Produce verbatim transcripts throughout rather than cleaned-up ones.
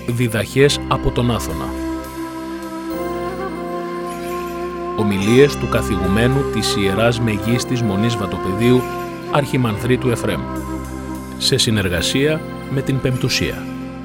Διδαχές από τον Άθωνα. Ομιλίες του καθηγουμένου της Ιεράς Μεγίστης Μονής Βατοπεδίου, Αρχιμανδρίτου Εφραίμ, σε συνεργασία με την Πεμπτουσία.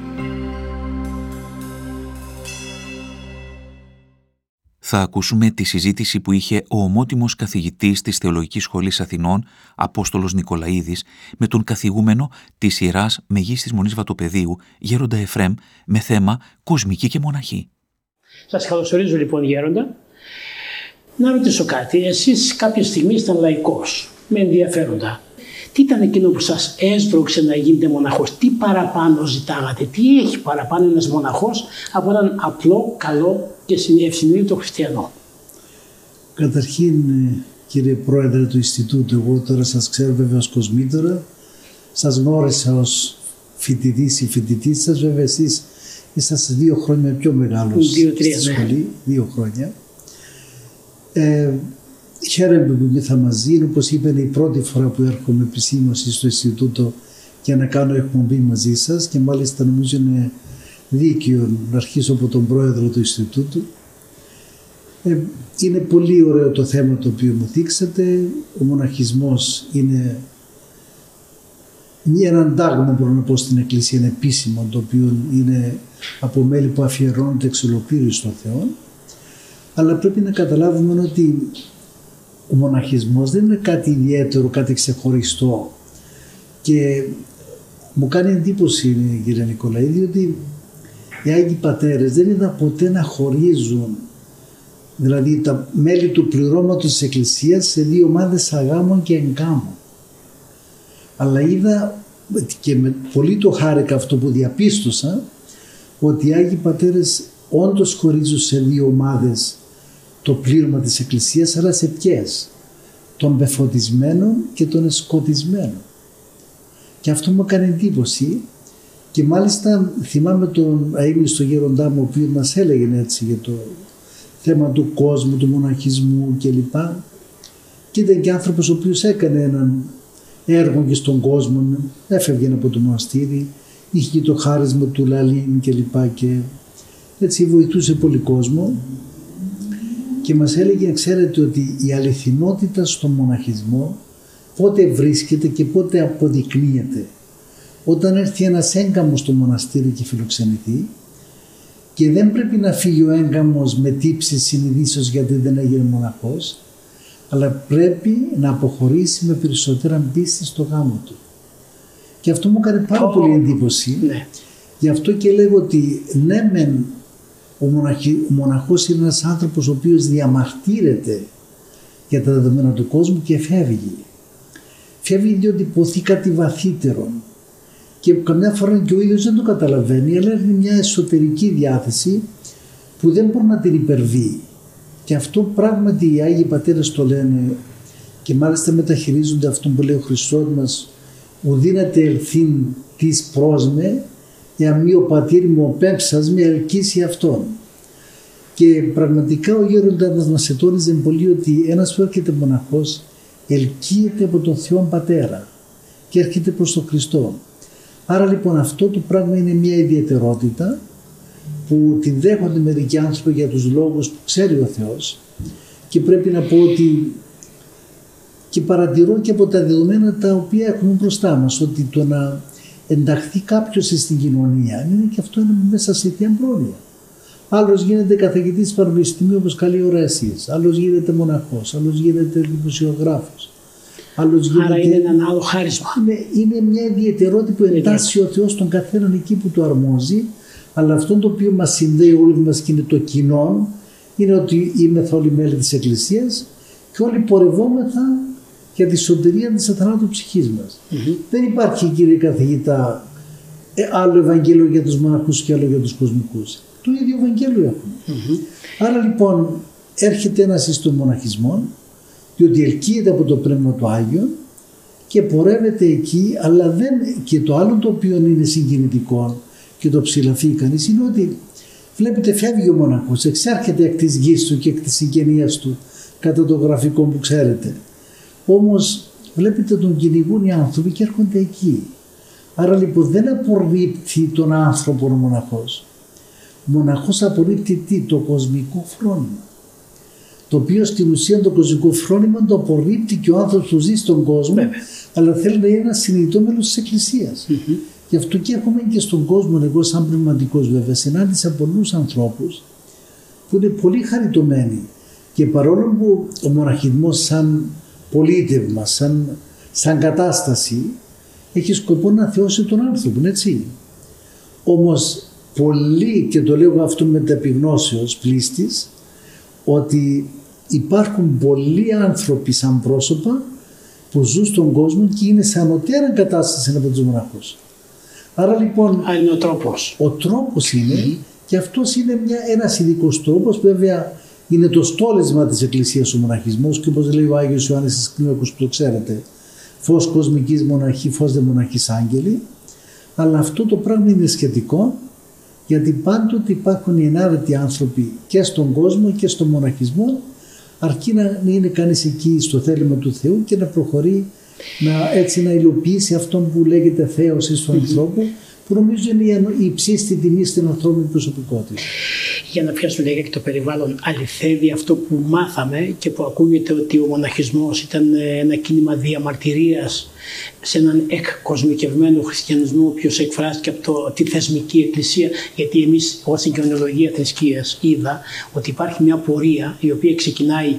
Θα ακούσουμε τη συζήτηση που είχε ο ομότιμος καθηγητής της Θεολογικής Σχολής Αθηνών, Απόστολος Νικολαίδης, με τον καθηγούμενο της Ιεράς Μεγίστης Μονής Βατοπεδίου, Γέροντα Εφραίμ, με θέμα κοσμική και μοναχή. Σας καλωσορίζω λοιπόν, Γέροντα. Να ρωτήσω κάτι. Εσείς κάποια στιγμή ήσταν λαϊκός, με ενδιαφέροντα. Τι ήταν εκείνο που σας έσπρωξε να γίνετε μοναχός? Τι παραπάνω ζητάγατε? Τι έχει παραπάνω ένας μοναχός από έναν απλό, καλό και ευσυνείδητο χριστιανό? Καταρχήν, κύριε Πρόεδρε του Ινστιτούτου, εγώ τώρα σας ξέρω βέβαια ως κοσμήτωρα. Σας γνώρισα ως φοιτητής ή φοιτητής σας. Βέβαια εσείς είσαστε δύο χρόνια πιο μεγάλος δύο, τρία, στη ναι. σχολή. Δύο χρόνια. Ε, Χαίρομαι που ήρθα μαζί. Όπως είπε, είναι η πρώτη φορά που έρχομαι επισήμως στο Ινστιτούτο για να κάνω εκπομπή μαζί σας και μάλιστα νομίζω είναι δίκαιο να αρχίσω από τον πρόεδρο του Ινστιτούτου. Ε, είναι πολύ ωραίο το θέμα το οποίο μου θίξατε. Ο μοναχισμός είναι ένα τάγμα, μπορώ να πω, στην Εκκλησία, είναι επίσημο, το οποίο είναι από μέλη που αφιερώνονται εξ ολοκλήρου στον Θεό. Αλλά πρέπει να καταλάβουμε ότι ο μοναχισμός δεν είναι κάτι ιδιαίτερο, κάτι ξεχωριστό. Και μου κάνει εντύπωση, κύριε Νικολαίδη, ότι οι Άγιοι Πατέρες δεν είδα ποτέ να χωρίζουν, δηλαδή τα μέλη του πληρώματος της Εκκλησίας, σε δύο ομάδες αγάμων και εγκάμων. Αλλά είδα, και με πολύ το χάρηκα αυτό που διαπίστωσα, ότι οι Άγιοι Πατέρες όντως χωρίζουν σε δύο ομάδες το πλήρωμα της Εκκλησίας, αλλά σε ποιες? Των πεφωτισμένων και των εσκοτισμένων. Και αυτό μου έκανε εντύπωση και μάλιστα θυμάμαι τον αείμνηστο γέροντά μου, ο οποίος μας έλεγε έτσι για το θέμα του κόσμου, του μοναχισμού κλπ. Και ήταν και άνθρωπος ο οποίος έκανε έναν έργο και στον κόσμο, έφευγε από το μοναστήρι, είχε και το χάρισμα του Λαλήν κλπ. Και έτσι βοηθούσε πολύ κόσμο. Και μας έλεγε, ξέρετε, ότι η αληθινότητα στον μοναχισμό πότε βρίσκεται και πότε αποδεικνύεται? Όταν έρθει ένας έγκαμος στο μοναστήρι και φιλοξενηθεί και δεν πρέπει να φύγει ο έγκαμος με τύψεις συνειδήσεως γιατί δεν έγινε μοναχός, αλλά πρέπει να αποχωρήσει με περισσότερα πίστη στο γάμο του. Και αυτό μου έκανε πάρα oh. πολύ εντύπωση. Ναι. Γι' αυτό και λέγω ότι ναι μεν ο, μοναχι, ο μοναχός είναι ένας άνθρωπος ο οποίος διαμαρτύρεται για τα δεδομένα του κόσμου και φεύγει. Φεύγει διότι ποθεί κάτι βαθύτερο και καμιά φορά και ο ίδιος δεν το καταλαβαίνει, αλλά έχει μια εσωτερική διάθεση που δεν μπορεί να την υπερβεί. Και αυτό πράγματι οι Άγιοι Πατέρες το λένε και μάλιστα μεταχειρίζονται αυτό που λέει ο Χριστός μας, ουδύνατε ελθύν της πρόσμε, εάν μη ο πατήρ μου ο πέμψας με ελκύσει αυτόν. Και πραγματικά ο γέροντας μας ετώνιζε πολύ ότι ένας που έρχεται μοναχός ελκύεται από τον Θεό Πατέρα και έρχεται προς τον Χριστό. Άρα λοιπόν αυτό το πράγμα είναι μια ιδιαιτερότητα που την δέχονται μερικοί άνθρωποι για τους λόγους που ξέρει ο Θεός, και πρέπει να πω ότι και παρατηρώ και από τα δεδομένα τα οποία έχουμε μπροστά μας ότι το να ενταχθεί κάποιος στην κοινωνία είναι και αυτό είναι μέσα σε θεία πρόνοια. Άλλος γίνεται καθηγητής πανεπιστημίου όπως καλή ώρα εσείς, άλλος γίνεται μοναχός, άλλος γίνεται δημοσιογράφος. Άλλος Άρα γίνεται... είναι ένα άλλο χάρισμα. Είναι, είναι μια ιδιαιτερότητα που εντάσσει ο Θεός τον καθέναν εκεί που του αρμόζει, αλλά αυτό το οποίο μας συνδέει όλοι μας και είναι το κοινό, είναι ότι είμαστε όλοι μέλη της Εκκλησίας και όλοι πορευόμεθα για τη σωτηρία της αθανάτου ψυχής μας. Mm-hmm. Δεν υπάρχει, κύριε καθηγητά, άλλο Ευαγγέλιο για τους μοναχούς και άλλο για τους κοσμικούς. Το ίδιο Ευαγγέλιο έχουμε. Mm-hmm. Άρα λοιπόν έρχεται ένας στον μοναχισμό, διότι ελκύεται από το Πνεύμα του Άγιο και πορεύεται εκεί, αλλά δεν, και το άλλο το οποίο είναι συγκινητικό και το ψηλαφεί κανείς είναι ότι βλέπετε φεύγει ο μοναχός, εξέρχεται εκ της γης του και εκ της συγγενείας του κατά το γραφικό που ξέρετε. Όμως βλέπετε τον κυνηγούν οι άνθρωποι και έρχονται εκεί. Άρα λοιπόν δεν απορρίπτει τον άνθρωπο ο μοναχός. Ο μοναχός απορρίπτει τι? Το κοσμικό φρόνημα. Το οποίο στην ουσία το κοσμικό φρόνημα το απορρίπτει και ο άνθρωπος που ζει στον κόσμο, Βέβαια. αλλά θέλει να είναι ένα συνειδητό μέλος της Εκκλησίας. Mm-hmm. Γι' αυτό και έχουμε και στον κόσμο, εγώ σαν πνευματικός βέβαια, συνάντησα πολλούς ανθρώπους που είναι πολύ χαριτωμένοι και παρόλο που ο μοναχισμός σαν πολίτευμα, σαν, σαν κατάσταση έχει σκοπό να θεώσει τον άνθρωπο, έτσι. Όμως πολλοί, και το λέω αυτό με ταπεινώσεως πλήστης, ότι υπάρχουν πολλοί άνθρωποι σαν πρόσωπα που ζουν στον κόσμο και είναι σε ανωτέρα κατάσταση από τους μοναχούς. Άρα λοιπόν Α, είναι ο τρόπος. Ο τρόπος είναι mm-hmm. και αυτός είναι μια, ένας ειδικός τρόπος, βέβαια είναι το στόλισμα της Εκκλησίας ο μοναχισμός και όπως λέει ο Άγιος Ιωάννης της Κλίμακος που το ξέρετε, φως κοσμικής μοναχή, φως δε μοναχής άγγελοι, αλλά αυτό το πράγμα είναι σχετικό γιατί πάντοτε υπάρχουν οι ενάρετοι άνθρωποι και στον κόσμο και στον μοναχισμό, αρκεί να είναι κανείς εκεί στο θέλημα του Θεού και να προχωρεί να, έτσι, να υλοποιήσει αυτόν που λέγεται θέωση στον mm-hmm. ανθρώπο, που νομίζω είναι η υψίστη τιμή στην ανθρώπινη προσωπικότητα. Για να πιάσουμε λίγα και το περιβάλλον, αληθεύει αυτό που μάθαμε και που ακούγεται ότι ο μοναχισμός ήταν ένα κίνημα διαμαρτυρίας σε έναν εκκοσμικευμένο χριστιανισμό, ο οποίος εκφράστηκε από το, τη θεσμική εκκλησία, γιατί εμείς ως στην κοινωνιολογία θρησκείας είδα ότι υπάρχει μια πορεία η οποία ξεκινάει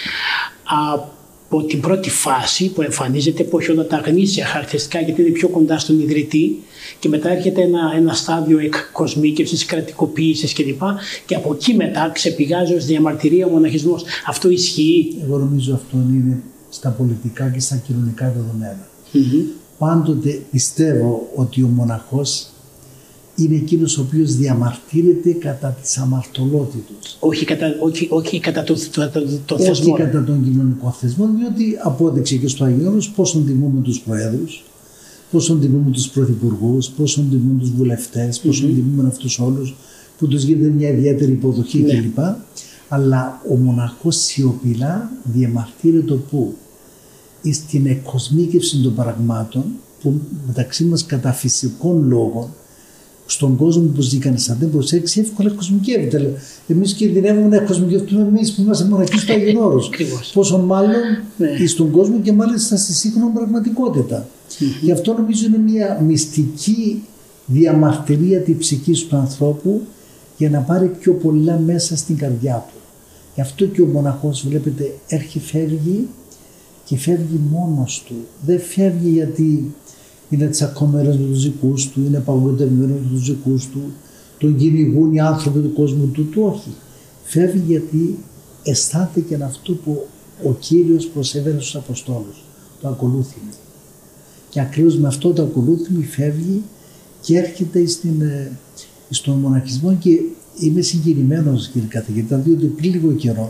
από την πρώτη φάση που εμφανίζεται, που έχει όλα τα γνήσια χαρακτηριστικά γιατί είναι πιο κοντά στον ιδρυτή, και μετά έρχεται ένα, ένα στάδιο εκκοσμίκευσης, κρατικοποίησης κλπ. Και από εκεί μετά ξεπηγάζει ως διαμαρτυρία ο μοναχισμός. Αυτό ισχύει? Εγώ νομίζω αυτό είναι στα πολιτικά και στα κοινωνικά δεδομένα. Mm-hmm. Πάντοτε πιστεύω ότι ο μοναχός είναι εκείνος ο οποίος διαμαρτύρεται κατά της αμαρτωλότητος. Όχι κατά, όχι, όχι κατά το, το, το, το θεσμό. Όχι κατά τον κοινωνικό θεσμό, διότι απόδειξε και στο Αγίωνος πόσον τιμούμε τους προέδρους, πόσον τιμούμε τους πρωθυπουργούς, πόσον τιμούμε τους βουλευτές, πόσον mm-hmm. τιμούμε αυτούς όλους που τους γίνεται μια ιδιαίτερη υποδοχή ναι. κλπ. Αλλά ο μοναχός σιωπηλά διαμαρτύρεται πού? Στην εκκοσμίκευση των πραγμάτων που μεταξύ μας κατά φυσικών λόγων στον κόσμο που ζει κανείς αν δεν προσέξει εύκολα εκκοσμικεύεται. Εμείς κινδυνεύουμε να εκκοσμικευτούμε εμείς που είμαστε μοναχοί στο Άγιον Όρος. Πόσο μάλλον ναι. στον κόσμο και μάλιστα στη σύγχρονη πραγματικότητα. Mm-hmm. Γι' αυτό νομίζω είναι μια μυστική διαμαρτυρία της ψυχής του ανθρώπου για να πάρει πιο πολλά μέσα στην καρδιά του. Γι' αυτό και ο μοναχός βλέπετε έρχει, φεύγει και φεύγει μόνος του. Δεν φεύγει γιατί είναι τσακωμένος με τους δικούς του, είναι παγωτευμένος με τους δικούς του, τον κυνηγούν οι άνθρωποι του κόσμου του, του όχι. Φεύγει γιατί αισθάνθηκε αυτό που ο Κύριος προσέφερε στους Αποστόλους, το ακολούθημα. Και ακριβώς με αυτό το ακολούθημα φεύγει και έρχεται στην, στον μοναχισμό και είμαι συγκινημένος κύριε καθηγητά, διότι πριν λίγο καιρό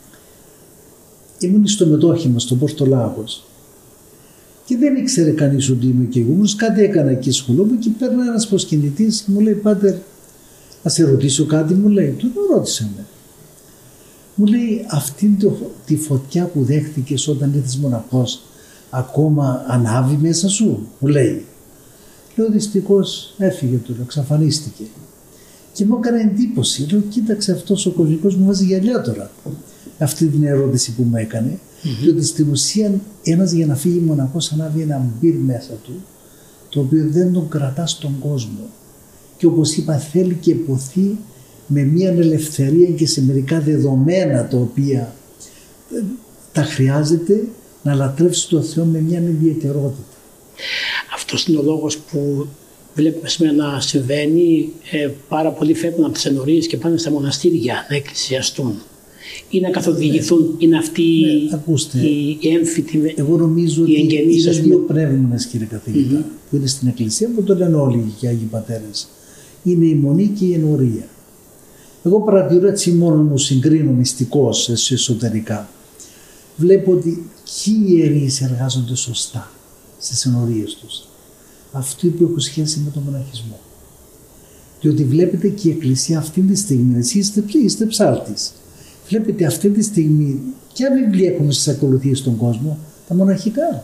ήμουν στο μετόχημα, στον Πορτολάγος και δεν ήξερε κανείς ότι είμαι και εγώ, κάτι έκανα εκεί σχολό μου και παίρνει ένας προσκυνητής και μου λέει «Πάτερ, να σε ρωτήσω κάτι», μου λέει, τον ρώτησε με. Μου λέει «Αυτή τη φωτιά που δέχτηκες όταν ήρθες μοναχός, ακόμα ανάβει μέσα σου?» μου λέει. Λέω «Δυστυχώς έφυγε τώρα, εξαφανίστηκε». Και μου έκανε εντύπωση, λέω «Κοίταξε, αυτός ο κοσμικός μου βάζει γυαλιά τώρα». Αυτή την ερώτηση που μου έκανε, mm-hmm. διότι στην ουσία ένας για να φύγει μοναχός ανάβει ένα μπυρ μέσα του, το οποίο δεν τον κρατά στον κόσμο. Και όπως είπα θέλει και ποθεί με μια ελευθερία και σε μερικά δεδομένα τα οποία τα χρειάζεται να λατρεύσει τον Θεό με μια ιδιαιτερότητα. Αυτός είναι ο λόγος που βλέπουμε σήμερα να συμβαίνει, ε, πάρα πολλοί φεύγουν από τις ενορίες και πάνε στα μοναστήρια να εκκλησιαστούν ή να καθοδηγηθούν, ναι. είναι αυτή ναι, ακούστε, η, η έμφυτη, εγώ νομίζω ότι είναι δύο πνεύμονες κύριε καθηγητά mm-hmm. που είναι στην Εκκλησία που το λένε όλοι και οι Άγιοι Πατέρες. Είναι η μονή και η ενορία. Εγώ παρατηρώ έτσι μόνο μου συγκρίνω μυστικώς εσωτερικά. Βλέπω ότι και οι ιερείς εργάζονται σωστά στις ενορίες τους. Αυτοί που έχουν σχέση με τον μοναχισμό. Διότι βλέπετε και η Εκκλησία αυτή τη στιγμή, εσείς είστε, είστε ψάλτης. Βλέπετε αυτή τη στιγμή ποια βιβλία έχουμε στις ακολουθίες στον κόσμο, τα μοναχικά.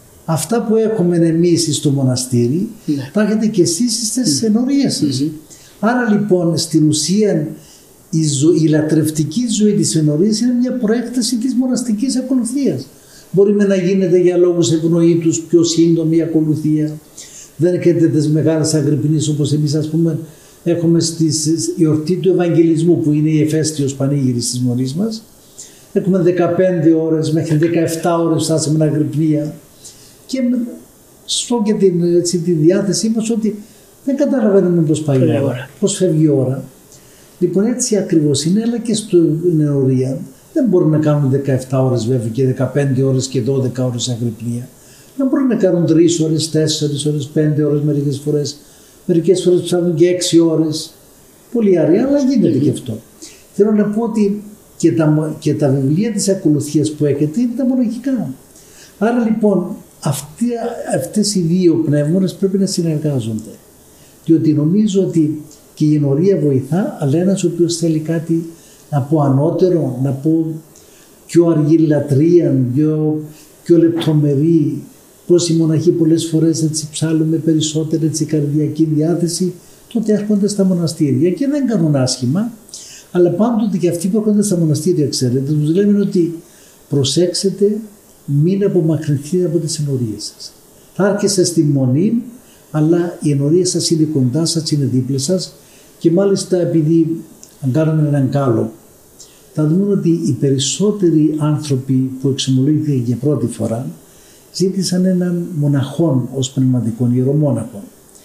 Αυτά που έχουμε εμείς στο μοναστήρι, ναι. τα έχετε και εσείς στις ενορίες σας. Mm-hmm. Άρα λοιπόν στην ουσία η, ζω, η λατρευτική ζωή της ενορίας είναι μια προέκταση της μοναστικής ακολουθίας. Μπορεί να γίνεται για λόγους ευνοήτους πιο σύντομη η ακολουθία. Δεν έρχεται τις μεγάλες αγρυπνίες όπως εμείς ας πούμε έχουμε στη εορτή του Ευαγγελισμού που είναι η εφαίστειος πανήγυρης της Μονής μας. Έχουμε δεκαπέντε ώρες μέχρι δεκαεπτά ώρες φτάσαμε αγρυπνία και στο και την, έτσι, τη διάθεσή μας ότι δεν καταλαβαίνουμε πώς πάει η ώρα, πώς φεύγει η ώρα. Λοιπόν έτσι ακριβώς είναι, αλλά και στην ενορία δεν μπορούν να κάνουν δεκαεπτά ώρες βέβαια και δεκαπέντε ώρες και δώδεκα ώρες αγρυπνία. Δεν μπορούν να κάνουν τρεις ώρες, τέσσερις ώρες, πέντε ώρες μερικές φορές. Μερικές φορές ψάχνουν και έξι ώρες. Πολύ αρία, αλλά γίνεται mm-hmm. και αυτό. Θέλω να πω ότι και τα, και τα βιβλία της ακολουθίας που έχετε είναι τα μοναχικά. Άρα λοιπόν αυτοί, αυτές οι δύο πνεύμονες πρέπει να συνεργάζονται. Διότι νομίζω ότι και η ενορία βοηθά, αλλά ένας ο οποίος θέλει κάτι να πω ανώτερο, να πω πιο αργή λατρεία, πιο, πιο λεπτομερή, πως οι μοναχοί πολλές φορές έτσι ψάλλουν με περισσότερη έτσι, καρδιακή διάθεση, τότε έρχονται στα μοναστήρια και δεν κάνουν άσχημα, αλλά πάντοτε και αυτοί που έρχονται στα μοναστήρια, ξέρετε, τους λέμε ότι προσέξτε, μην απομακρυνθείτε από τις ενορίες σας. Θα έρχεστε στη μονή, αλλά οι ενορίες σας είναι κοντά σας, είναι δίπλα σας και μάλιστα επειδή αν κάνουμε έναν κάλο, θα δούμε ότι οι περισσότεροι άνθρωποι που εξομολογήθηκαν για πρώτη φορά ζήτησαν έναν μοναχόν ως πνευματικόν, ιερομόναχον.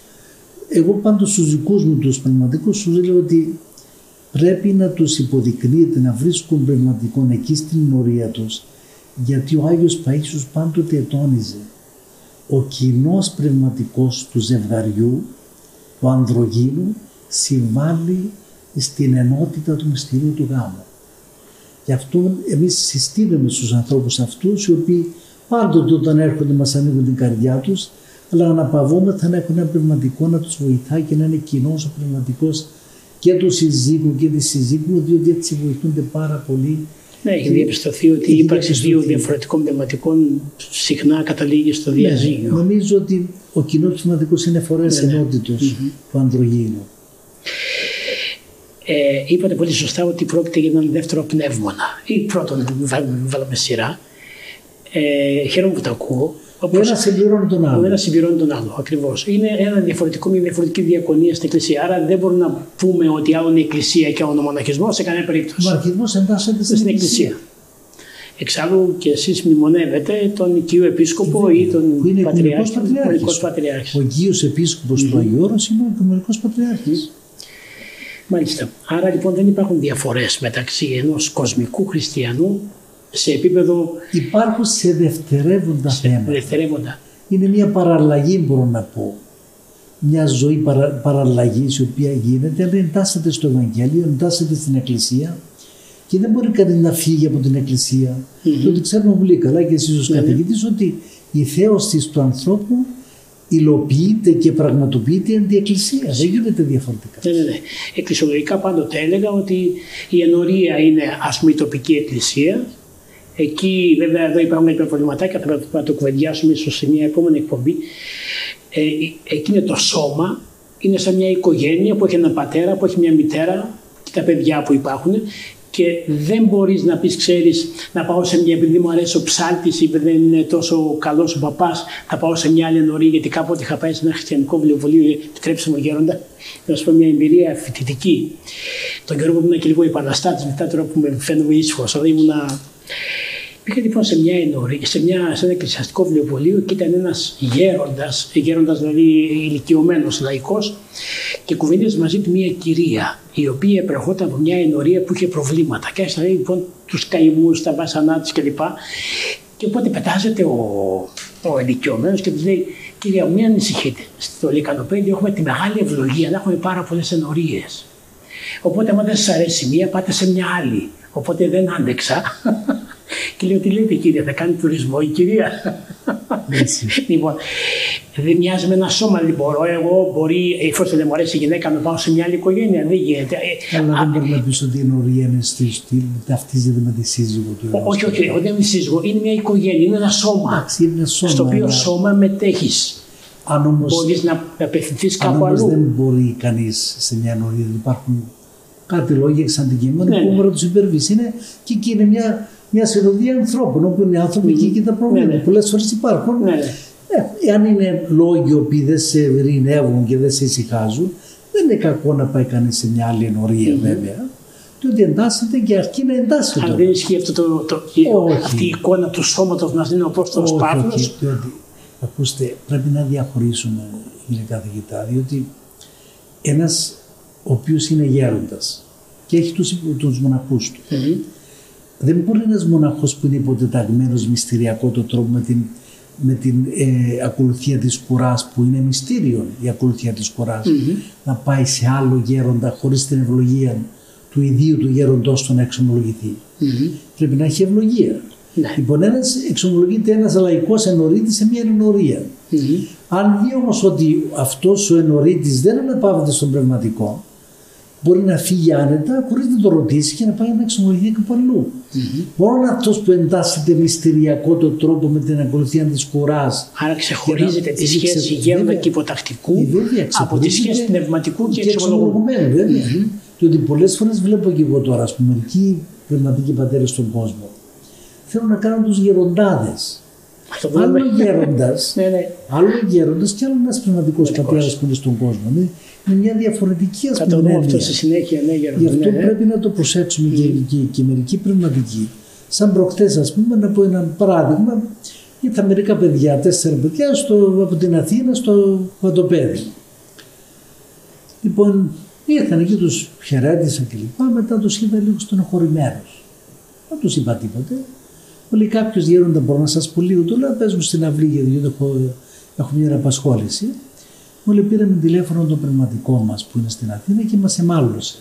Εγώ πάντως στους δικούς μου τους πνευματικούς σου λέω ότι πρέπει να τους υποδεικνύεται να βρίσκουν πνευματικόν εκεί στην ενορία τους, γιατί ο Άγιος Παΐσιος πάντοτε τόνιζε ο κοινός πνευματικός του ζευγαριού, του ανδρογίνου, συμβάλλει στην ενότητα του μυστηρίου του γάμου. Γι' αυτό εμείς συστήνουμε στους ανθρώπους αυτούς οι οποίοι πάντοτε όταν έρχονται μας ανοίγουν την καρδιά τους, αλλά αναπαυόμεθα να έχουν ένα πνευματικό να τους βοηθάει και να είναι κοινός ο πνευματικός και του συζύγου και της συζύγου, διότι έτσι βοηθούνται πάρα πολύ. Ναι, έχει διαπιστωθεί ότι η ύπαρξη δύο διαφορετικών πνευματικών συχνά καταλήγει στο διαζύγιο. Ναι, νομίζω ότι ο κοινός πνευματικός είναι φορέας ναι, ενότητος mm-hmm. του ανδρογίνου. Ε, είπατε πολύ σωστά ότι πρόκειται για έναν δεύτερο πνεύμονα ή πρώτον βάλαμε σειρά. Ε, χαίρομαι που το ακούω. Ο ένας συμπληρώνει τον άλλο. Ο ένας συμπληρώνει τον άλλο, ακριβώς. Είναι ένα διαφορετικό, μια διαφορετική διακονία στην Εκκλησία. Άρα δεν μπορούμε να πούμε ότι άλλο είναι η Εκκλησία και άλλο ο μοναχισμός σε κανένα περίπτωση. Ο μοναχισμός εντάσσεται στην, στην Εκκλησία. Εκκλησία. Εξάλλου και εσείς μνημονεύετε τον οικείο επίσκοπο ή τον πατριάρχη. Ο οικείος επίσκοπος mm-hmm. του Αγίου Όρος είναι ο οικουμενικός πατριάρχης. Μάλιστα. Άρα λοιπόν δεν υπάρχουν διαφορές μεταξύ ενός κοσμικού χριστιανού σε επίπεδο. Υπάρχουν σε δευτερεύοντα σε θέματα. Δευτερεύοντα. Είναι μια παραλλαγή, μπορώ να πω. Μια ζωή παρα, παραλλαγής η οποία γίνεται, αλλά εντάσσεται στο Ευαγγέλιο, εντάσσεται στην Εκκλησία και δεν μπορεί κανείς να φύγει από την Εκκλησία. Mm-hmm. Διότι ξέρουμε πολύ καλά και εσείς ως mm-hmm. καθηγητής ότι η θέωση του ανθρώπου υλοποιείται και πραγματοποιείται εν τη Εκκλησία. Δεν γίνεται διαφορετικά. Ναι, ναι, ναι. Εκκλησιολογικά πάντοτε έλεγα ότι η ενορία είναι ας πούμε η τοπική εκκλησία. Εκεί βέβαια εδώ υπάρχουν κάποια προβληματάκια, θα πρέπει να το κουβεντιάσουμε ίσως σε μια επόμενη εκπομπή. Ε, εκεί είναι το σώμα, είναι σαν μια οικογένεια που έχει έναν πατέρα, που έχει μια μητέρα και τα παιδιά που υπάρχουν. Και δεν μπορείς να πεις, ξέρεις, να πάω σε μια, επειδή μου αρέσει ο ψάλτης ή δεν είναι τόσο καλός ο παπάς, θα πάω σε μια άλλη ενορία, γιατί κάποτε είχα πάει σε ένα χριστιανικό βιβλιοπωλείο, επιτρέψτε μου γέροντα, να σου πω μια εμπειρία φοιτητική. Τον καιρό που ήμουν και λίγο επαναστάτης, μετά τώρα που με φαίνομαι ήσυχος, αλλά ήμουνα. Πήγα λοιπόν σε μια ενορία, σε, μια, σε ένα εκκλησιαστικό βιβλιοπωλείο και ήταν ένας γέροντας, γέροντας δηλαδή ηλικιωμένος λαϊκός, και κουβέντιαζε μαζί του μια κυρία, η οποία προερχόταν από μια ενορία που είχε προβλήματα. Και άρχισε να λέει λοιπόν τους καημούς, τα βάσανά της κλπ. Και οπότε πετάζεται ο, ο ηλικιωμένος και της λέει: Κυρία, μην ανησυχείτε. Στο Λυκανοπέδιο έχουμε τη μεγάλη ευλογία να έχουμε πάρα πολλές ενορίες. Οπότε, άμα δεν σας αρέσει μία, πάτε σε μια άλλη. Οπότε δεν άντεξα. Και λέω: Τι λέτε, κύριε, θα κάνει τουρισμό η κυρία? Λοιπόν, δεν μοιάζει με ένα σώμα, δεν μπορώ εγώ, μπορεί, εφόσον δεν μου αρέσει η γυναίκα, να πάω σε μια άλλη οικογένεια. Δεν γίνεται. Αλλά δεν μπορεί να πει ότι η ενορία είναι στη στυλ, ταυτίζεται με τη σύζυγο του. Όχι, όχι, δεν είναι σύζυγο, είναι μια οικογένεια, είναι ένα σώμα. Είναι ένα σώμα. Στο οποίο σώμα μετέχει. Αν όμως, μπορείς να απευθυνθείς κάπου αν όμως αλλού. δεν μπορεί κανείς σε μια ενορία, υπάρχουν κάτι λόγια εξαντικείμενα Ναι, που ναι. μπορεί να τους υπερβείς. Είναι, και εκεί είναι μια, μια συνοδεία ανθρώπων, όπου είναι άνθρωποι Μμμ. και εκεί τα προβλήματα. Ναι, ναι. Πολλές φορές υπάρχουν. Ναι, ναι. Ε, εάν είναι λόγοι που δεν σε ειρηνεύουν και δεν σε ησυχάζουν, δεν είναι κακό να πάει κανείς σε μια άλλη ενορία, mm-hmm. βέβαια. Διότι εντάσσεται και αρκεί να εντάσσεται. Αν δεν ισχύει αυτό το, το, αυτή η εικόνα του σώματος μας είναι ο Απόστολος Παύλος. Όχι, διότι, ακούστε, πρέπει να διαχωρίσουμε, κύριε καθηγητά, διότι ένας ο οποίος είναι γέροντας και έχει τους, τους μοναχούς του, Mm-hmm. δεν μπορεί ένας μοναχός που είναι υποτεταγμένος μυστηριακό το τρόπο με την, με την ε, ακολουθία της κουράς, που είναι μυστήριο η ακολουθία της κουράς, Mm-hmm. να πάει σε άλλο γέροντα χωρίς την ευλογία του ιδίου του γέροντος του να εξομολογηθεί. Mm-hmm. Πρέπει να έχει ευλογία. Ναι. Λοιπόν, ένας εξομολογείται ένας λαϊκός ενορίτης σε μια ενορία. Mm-hmm. Αν δει όμως ότι αυτός ο ενορίτης δεν αναπαύεται στον πνευματικό, μπορεί να φύγει άνετα χωρίς να το ρωτήσει και να πάει να εξομολογηθεί κάπου αλλού. Mm-hmm. Μόνο αυτός που εντάσσεται μυστηριακό τον τρόπο με την ακολουθία της κουράς. Άρα ξεχωρίζεται να- τη σχέση ξε- γέροντα βέβαια. και υποτακτικού Ε, βέβαια, από τη σχέση ξεχωρίζεται πνευματικού και και εξομολογούμενου. εξομολογουμένου, βέβαια. Διότι πολλές φορές βλέπω και εγώ τώρα, ας πούμε, μερικοί πνευματικοί πατέρες στον κόσμο θέλουν να κάνουν τους γεροντάδες. Αυτό το Άλλο λέμε. γέροντας, Ναι, ναι. άλλο γέροντας και άλλο ένας πνευματικός Πνευματικός. πατέρας που είναι στον κόσμο. Είναι, είναι μια διαφορετική, ας Θα πούμε, το δούμε έννοια. αυτό στη συνέχεια, ναι, Γι' γέροντα. αυτό Ναι, ναι. πρέπει να το προσέξουμε και, και, και μερικοί πνευματικοί. Σαν προχτές, ας πούμε, να πω ένα παράδειγμα, ήρθαν μερικά παιδιά, τέσσερα παιδιά στο, από την Αθήνα στο Βατοπέδι. Λοιπόν, ήρθαν εκεί, τους χαιρέτησα κλπ. Μετά τους είδα λίγο στενοχωρημένους. Δεν τους είπα τίποτε. Μου λέει κάποιος γέροντα, μπορώ να σας πω λίγο. Του λέω, πες μου στην αυλή, γιατί έχω, έχω μια απασχόληση. Μου λέει, πήραμε τηλέφωνο τον πνευματικό μας που είναι στην Αθήνα και μας εμάλωσε.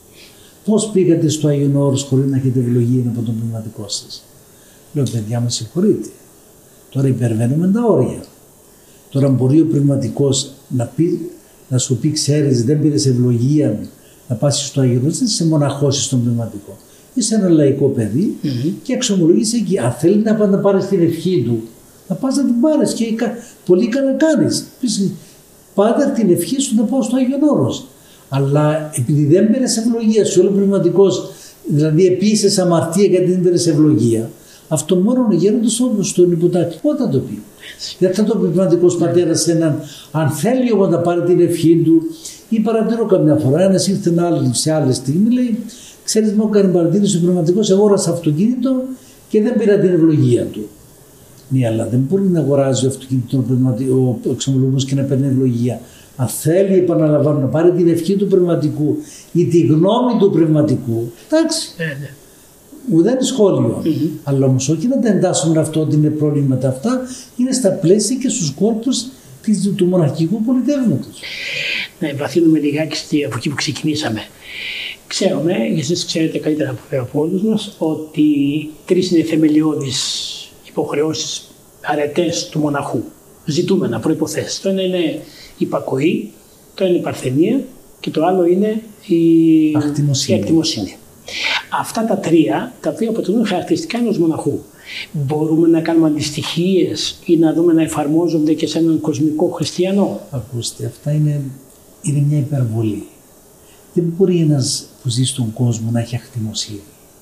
Πώς πήγατε στο Άγιον Όρος χωρίς να έχετε ευλογία από τον πνευματικό σας? Λέω, παιδιά, με συγχωρείτε. Τώρα υπερβαίνουμε τα όρια. Τώρα μπορεί ο πνευματικός να, πει, να σου πει, ξέρεις, δεν πήρες ευλογία να πας στο Άγιον Όρος, δεν είσαι μοναχός στον πνευματικό. Είσαι ένα λαϊκό παιδί Mm-hmm. και εξομολογείσαι εκεί. Αν θέλει να πάει να πάρεις την ευχή του, να πας να την πάρεις και πολύ καλά κάνεις. Πεις, πάντα την ευχή σου να πάω στο Άγιον Όρος. Αλλά επειδή δεν πήρες ευλογία σου, όλο πνευματικός, δηλαδή επίσης αμαρτία γιατί δεν πήρες ευλογία, αυτό μόνο ο γέροντας στον υποτακτικό θα το πει. Δεν θα το πει ο πνευματικός πατέρας σε έναν, αν θέλει όμως να πάρει την ευχή του, ή παρατηρώ καμιά φορά, ένας ήρθε σε άλλη στιγμή, λέει, ξέρεις, μου έκανε παρατήρηση ο πνευματικός, αγόρασα αυτοκίνητο και δεν πήρα την ευλογία του. Ναι, αλλά δεν μπορεί να αγοράζει ο αυτοκίνητο ο εξομολογούμενος και να παίρνει ευλογία. Αν θέλει, επαναλαμβάνω, να πάρει την ευχή του πνευματικού ή τη γνώμη του πνευματικού, εντάξει, Ναι, ναι. ουδέν σχόλιο. Mm-hmm. Αλλά όμως όχι να τα εντάσσουν αυτό ότι είναι προβλήματα αυτά, είναι στα πλαίσια και στους κόρπους του μοναχικού πολιτεύματος. Να εμβαθύνουμε λιγάκι από εκεί που ξεκινήσαμε. Ξέρουμε, εσείς ξέρετε καλύτερα από όλους μας, ότι τρεις είναι θεμελιώδεις υποχρεώσεις, αρετές του μοναχού. Ζητούμενα, προϋποθέσεις. Το ένα είναι η υπακοή, το ένα είναι η παρθενία και το άλλο είναι η ακτιμοσύνη. η ακτιμοσύνη. Αυτά τα τρία, τα οποία αποτελούν χαρακτηριστικά ενός μοναχού, μπορούμε να κάνουμε αντιστοιχίες ή να δούμε να εφαρμόζονται και σε έναν κοσμικό χριστιανό? Ακούστε, αυτά είναι, είναι μια υπερβολή. Δεν μπορεί ένας που ζει στον κόσμο να έχει ακτιμοσύνη.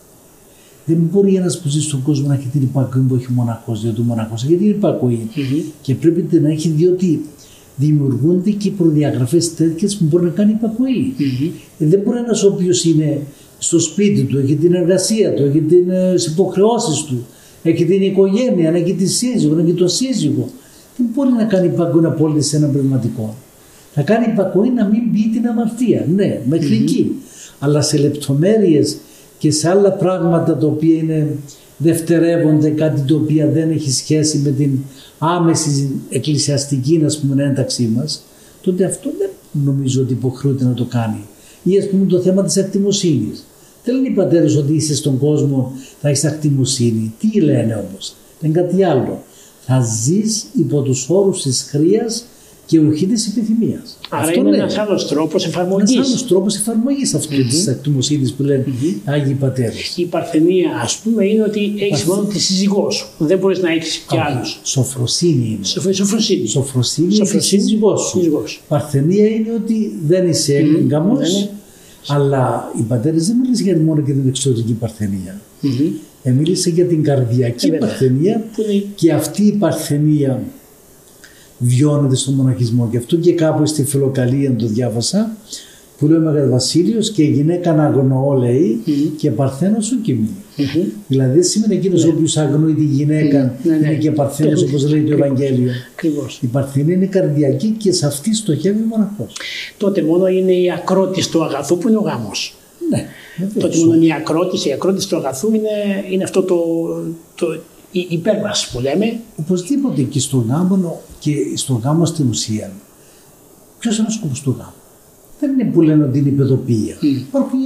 Δεν μπορεί ένας που ζει στον κόσμο να έχει την υπακοή που έχει ο μοναχός, διότι ο μοναχός έχει την υπακοή Mm-hmm. και πρέπει να έχει, διότι δημιουργούνται και προδιαγραφές τέτοιες που μπορεί να κάνει υπακοή. Mm-hmm. Ε, δεν μπορεί ένας ο οποίος είναι στο σπίτι του, έχει την εργασία του, έχει τις υποχρεώσεις του, έχει την οικογένεια, έχει τη σύζυγο, έχει τον σύζυγο. Δεν μπορεί να κάνει υπακοή απόλυτη σε έναν πνευματικό. Θα κάνει υπακοή να μην μπει την αμαρτία. Ναι, μέχρι mm-hmm. εκεί. Αλλά σε λεπτομέρειες και σε άλλα πράγματα τα οποία είναι δευτερεύονται, κάτι το οποίο δεν έχει σχέση με την άμεση εκκλησιαστική, ας πούμε, ένταξή μας, τότε αυτό δεν νομίζω ότι υποχρεούται να το κάνει. Ή ας πούμε το θέμα της ακτιμοσύνης. Δεν λένε οι πατέρες ότι είσαι στον κόσμο, θα έχεις ακτιμοσύνη. Τι λένε όμως? Δεν κάτι άλλο. Θα ζεις υπό τους όρους της χρείας και όχι της επιθυμίας. Άρα αυτό είναι ναι. ένας άλλος τρόπος εφαρμογής. Ένας άλλος τρόπος εφαρμογής αυτού mm-hmm. της ακτιμοσύνης που λένε mm-hmm. Άγιοι Πατέρες. Η παρθενία, ας πούμε, είναι ότι έχεις Παρθ... μόνο τη σύζυγό σου. Δεν μπορείς να έχεις κι άλλους. Σοφροσύνη είναι. Σοφ... Σοφροσύνη. Σοφροσύνη είναι τη σύζυγό σου. Παρθενία είναι ότι δεν είσαι έγκαμος, mm-hmm. αλλά οι πατέρες δεν μίλησαν για μόνο για την εξωτερική παρθενία. Mm-hmm. Ε, μίλησε για την καρδιακή ε, παρθενία είναι... και αυτή η παρθενία βιώνεται στον μοναχισμό. Γι' αυτό και κάπου στη Φιλοκαλία το διάβασα που λέει ο Μέγας Βασίλειος και γυναίκα να αγνοώ λέει mm-hmm. και παρθένος σου κοιμεί. Mm-hmm. Δηλαδή δεν σημαίνει εκείνος ο οποίος αγνοεί τη γυναίκα mm-hmm. είναι και παρθένος όπως λέει το Ευαγγέλιο. Ακριβώς. Η παρθενία είναι καρδιακή και σε αυτή στοχεύει ο μοναχός. Τότε μόνο είναι η ακρότηση του αγαθού που είναι ο γάμος. Ναι. Τότε μόνο είναι η ακρότηση, η ακρότηση του αγαθού είναι, είναι αυτό το, το, η υπέρβαση που λέμε. Οπωσδήποτε και στον γάμο και στον γάμο στην ουσία. Ποιος είναι ο σκοπός του γάμου? Δεν είναι που λένε ότι είναι η παιδοποιία. Mm. Υπάρχουν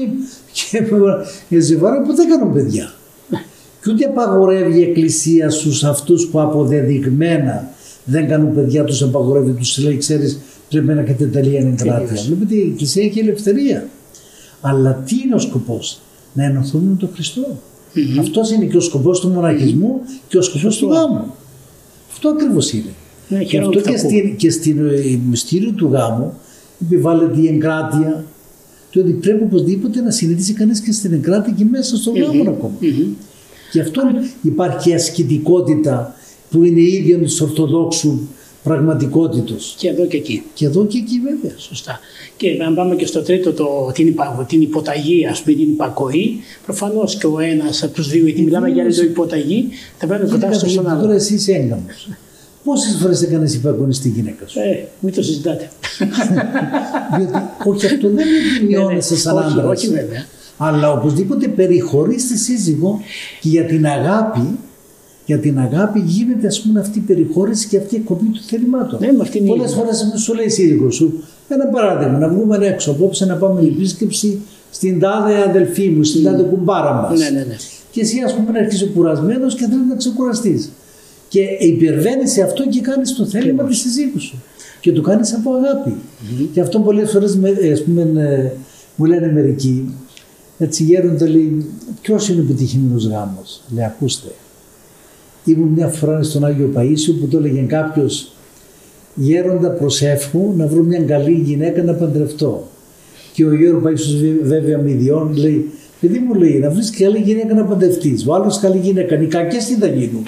και ζευγάρια που δεν κάνουν παιδιά. Mm. Και ούτε απαγορεύει η Εκκλησία στους αυτούς που αποδεδειγμένα δεν κάνουν παιδιά, τους απαγορεύει, τους λέει ξέρεις πρέπει να έχετε τελεία εγκράτεια. Βλέπετε η Εκκλησία έχει ελευθερία. Αλλά τι είναι ο σκοπός? Να ενωθούμε με τον Χριστό. Mm-hmm. Αυτός είναι και ο σκοπός του μοναχισμού mm-hmm. και ο σκοπός του γάμου. Αυτό ακριβώς είναι. Mm-hmm. Και αυτό και στην, και στην μυστήριο του γάμου επιβάλλεται η εγκράτεια, το ότι πρέπει οπωσδήποτε να συνειδητήσει κανείς και στην εγκράτεια και μέσα στον mm-hmm. γάμο ακόμα. Mm-hmm. Γι' αυτό mm-hmm. υπάρχει η ασκητικότητα που είναι ίδια της Ορθοδόξου πραγματικότητος. Και εδώ και εκεί. Και εδώ και εκεί βέβαια. Σωστά. Και αν πάμε και στο τρίτο, το, την, υπα, την υποταγή, ας πούμε, την υπακοή, προφανώς και ο ένας από τους δύο, γιατί μιλάμε για την υποταγή, θα πρέπει να υποτάξεις στον άλλο. Τώρα εσύ είσαι έγκαμος. Πόσες φορές έκανες υπακοή στη γυναίκα σου? Ε, μην το συζητάτε. Διότι όχι, αυτό δεν είναι μειώνεσαι σαν άντρας. Όχι βέβαια. Αλλά οπωσδήποτε περιχωρείς τη σύζυγο και για την αγάπη. Για την αγάπη γίνεται ας πούμε αυτή η περιχώρηση και αυτή η εκκοπή του θελημάτων. Ναι, πολλές φορές σου λέει η σύζυγος σου, ένα παράδειγμα, να βγούμε έξω απόψε να πάμε επίσκεψη στην τάδε αδελφή μου, στην mm. τάδε κουμπάρα μας. Ναι, ναι, ναι. Και εσύ ας πούμε να αρχίσει κουρασμένος και θέλει να ξεκουραστείς. Και υπερβαίνεις σε αυτό και κάνεις το θέλημα της σύζυγου σου. Και το κάνεις από αγάπη. Mm-hmm. Και αυτό πολλές φορές ας πούμε, μου λένε μερικοί, έτσι γέροντα λέει, ποιος είναι ο επιτυχημένος γάμος? Λέει, ακούστε. Ήμουν μια φορά στον Άγιο Παΐσιο που το έλεγε κάποιος, γέροντα προσεύχου να βρω μια καλή γυναίκα να παντρευτώ. Και ο Γέρο Παΐσιος βέβαια με ιδιών λέει, παιδί μου λέει να βρεις καλή γυναίκα να παντρευτείς. Ο άλλος καλή γυναίκα, οι κακές τι θα γίνουν?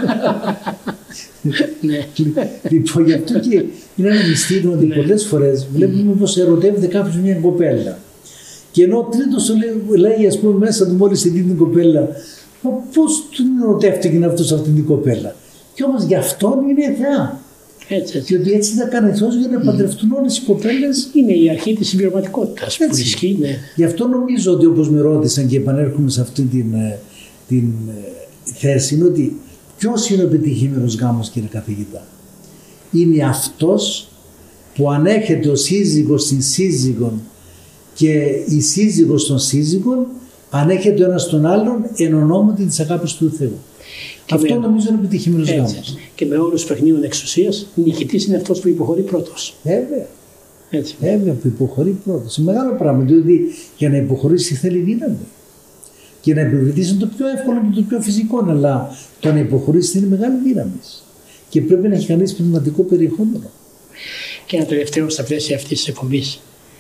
Λοιπόν γι' αυτό και είναι ένα μυστήριο ότι πολλές φορές βλέπουμε πως ερωτεύεται κάποιος μια κοπέλα. Και ενώ ο τρίτος λέει, λέει ας πούμε μέσα του μόλις ειδεί την κοπέλα, μα πώς τον ερωτεύτηκε αυτός αυτήν την κοπέλα? Και όμως γι' αυτόν είναι θεά. Έτσι, έτσι. Διότι έτσι θα κάνει Θεός για να mm. παντρευτούν όλες οι κοπέλες. Είναι η αρχή της συμπληρωματικότητας που ισχύει. Ναι. Γι' αυτό νομίζω ότι όπως με ρώτησαν και επανέρχομαι σε αυτή την, την θέση είναι ότι ποιος είναι ο επιτυχημένος γάμος, κύριε καθηγητά? Είναι αυτός που ανέχεται ο σύζυγος την σύζυγον και η σύζυγος των σύζυγων ανέχεται ο ένας τον άλλον εν ονόματι της αγάπης του Θεού. Και αυτό με, νομίζω είναι επιτυχημένος γάμος. Και με όρους παιχνίων εξουσίας, νικητής είναι αυτός που υποχωρεί πρώτος. Βέβαια. Έτσι. Βέβαια, που υποχωρεί πρώτος. Είναι μεγάλο πράγμα, διότι για να υποχωρήσει θέλει δύναμη. Και να επιβληθείς είναι το πιο εύκολο και το πιο φυσικό, αλλά το να υποχωρήσει είναι μεγάλη δύναμη. Και πρέπει να έχει κανείς πνευματικό περιεχόμενο. Και ένα τελευταίο στα πλαίσια αυτής της εκπομπής.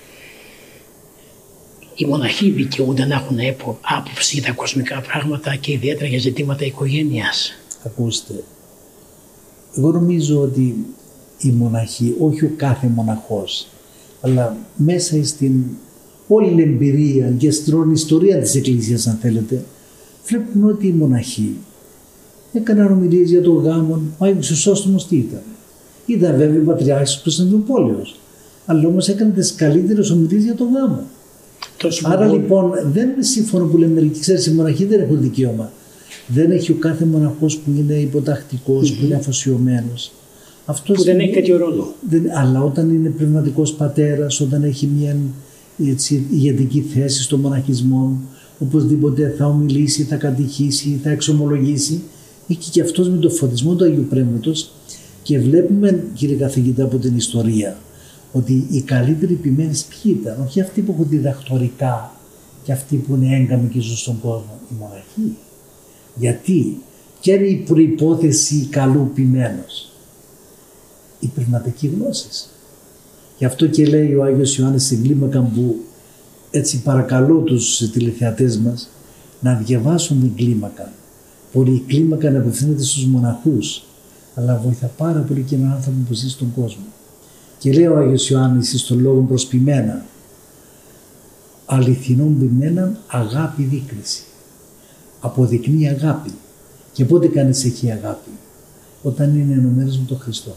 Οι μοναχοί δικαιούνται να έχουν άποψη για τα κοσμικά πράγματα και ιδιαίτερα για ζητήματα οικογένειας. Ακούστε, εγώ νομίζω ότι οι μοναχοί, όχι ο κάθε μοναχός, αλλά μέσα στην όλη την εμπειρία και στην ιστορία της Εκκλησίας, αν θέλετε, βλέπουμε ότι οι μοναχοί έκαναν ομιλίες για τον γάμο. Ο Άγιος Χρυσόστομος τι ήταν? Ήταν βέβαια ο Πατριάρχης του Κωνσταντινούπολεως, αλλά όμως έκανε τις καλύτερες ομιλίες για τον γάμο. Τόσο Άρα πολύ. Λοιπόν δεν είναι σύμφωνο που λέμε μερικοί, ξέρεις, οι μοναχοί δεν έχουν δικαίωμα. Δεν έχει ο κάθε μοναχός που είναι υποτακτικός, mm-hmm. που είναι αφοσιωμένος. Αυτός που δεν είναι, έχει τέτοιο ρόλο. Δεν, αλλά όταν είναι πνευματικός πατέρας, όταν έχει μια έτσι, ηγετική θέση στο μοναχισμό, οπωσδήποτε θα ομιλήσει, θα κατηχήσει, θα εξομολογήσει, έχει και αυτός με το φωτισμό του Αγίου Πνεύματος Και βλέπουμε, κύριε καθηγητά, από την ιστορία, ότι οι καλύτεροι ποιμένες ποιοι ήταν, όχι αυτοί που έχουν διδακτορικά και αυτοί που είναι έγκαμοι και ζουν στον κόσμο, οι μοναχοί. Γιατί, ποια είναι η προϋπόθεση καλού ποιμένος? Η πνευματική γνώση. Γι' αυτό και λέει ο Άγιος Ιωάννης στην κλίμακα, που έτσι παρακαλώ τους τηλεθεατές μας να διαβάσουν την κλίμακα. Πολύ η κλίμακα να απευθύνεται στους μοναχούς, αλλά βοηθά πάρα πολύ και έναν άνθρωπο που ζει στον κόσμο. Και λέει ο Άγιος Ιωάννης στον λόγο προς ποιμένα, αληθινόν ποιμένα αγάπη δίκριση. Αποδεικνύει αγάπη. Και πότε κανείς έχει αγάπη? Όταν είναι ενωμένος με τον Χριστό.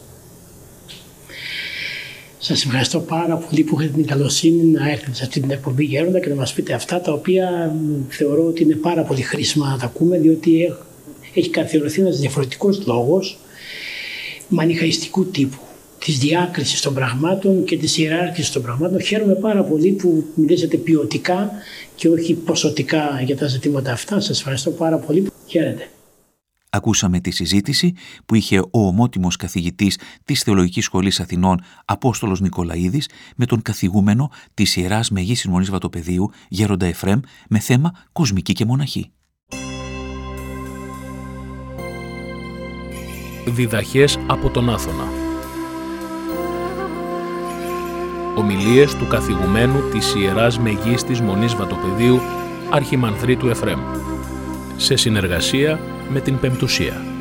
Σας ευχαριστώ πάρα πολύ που είχατε την καλοσύνη να έρθετε σε αυτή την εκπομπή Γέροντα και να μας πείτε αυτά τα οποία θεωρώ ότι είναι πάρα πολύ χρήσιμα να τα ακούμε, διότι έχει καθιερωθεί ένας διαφορετικός λόγος μανιχαϊστικού τύπου, της διάκρισης των πραγμάτων και της ιεράρχησης των πραγμάτων. Χαίρομαι πάρα πολύ που μιλήσατε ποιοτικά και όχι ποσοτικά για τα ζητήματα αυτά. Σας ευχαριστώ πάρα πολύ. Χαίρετε. Ακούσαμε τη συζήτηση που είχε ο ομότιμος καθηγητής της Θεολογικής Σχολής Αθηνών Απόστολος Νικολαίδης με τον καθηγούμενο της Ιεράς Μεγίστης Μονής Βατοπεδίου Γέροντα Εφραίμ με θέμα κοσμική και μοναχή. Διδαχές από τον Άθωνα. Ομιλίες του καθηγουμένου της Ιεράς Μεγίστης Μονής Βατοπεδίου Αρχιμανδρίτου Εφραίμ, σε συνεργασία με την Πεμπτουσία.